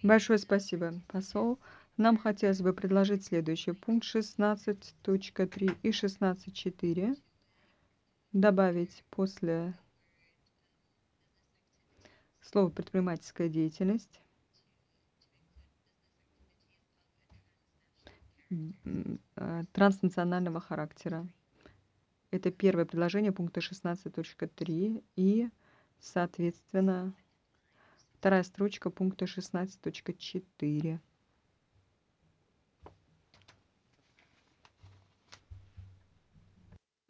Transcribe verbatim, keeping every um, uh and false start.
Большое спасибо, посол. Нам хотелось бы предложить следующее. Пункт шестнадцать точка три и шестнадцать точка четыре добавить после слова «предпринимательская деятельность» м, э, транснационального характера. Это первое предложение пункта шестнадцать точка три и, соответственно, вторая строчка пункта шестнадцать точка четыре.